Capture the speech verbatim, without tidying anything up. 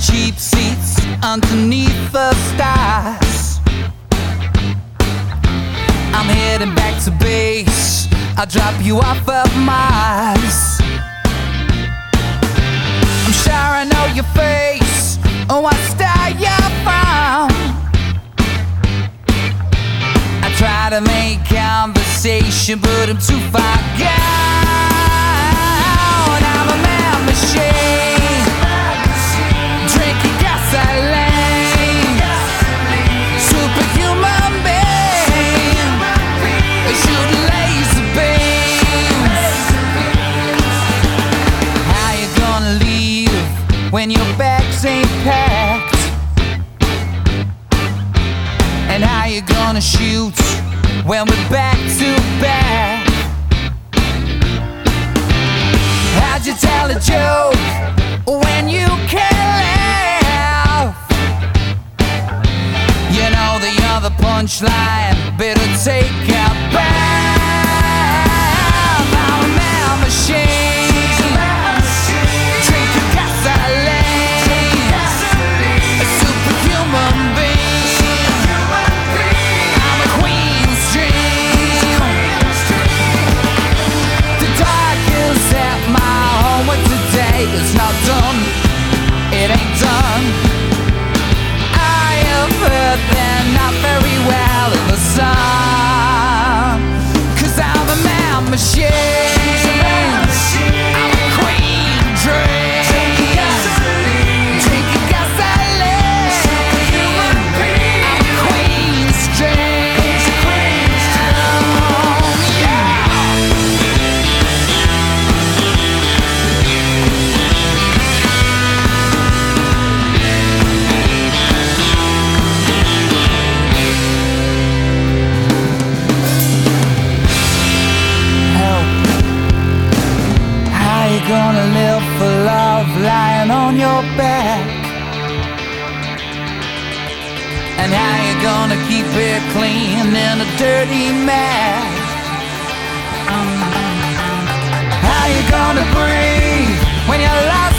cheap seats underneath the stars. I'm heading back to base, I'll drop you off of Mars. I'm sure I know your face, oh what star you're from. I try to make conversation, but I'm too far gone. I'm a man machine, drinking gasoline, superhuman being, shooting laser beams. How you gonna leave when your bags ain't packed? And how you gonna shoot when we're back to back? How'd you tell a joke when you can't laugh? You know the other punchline, better take a bath. I'm a man machine, drinking gasoline, a superhuman being. I'm a queen's dream. The dark is at my home, but today is not done. It ain't done. I have heard they're not very well in the sun. Cause I'm a man machine, I'm a queen dream, drinking gasoline, I'm a queen's dream. Yeah. How you gonna live for love lying on your back? And how you gonna keep it clean in a dirty mess? How you gonna breathe when you're lost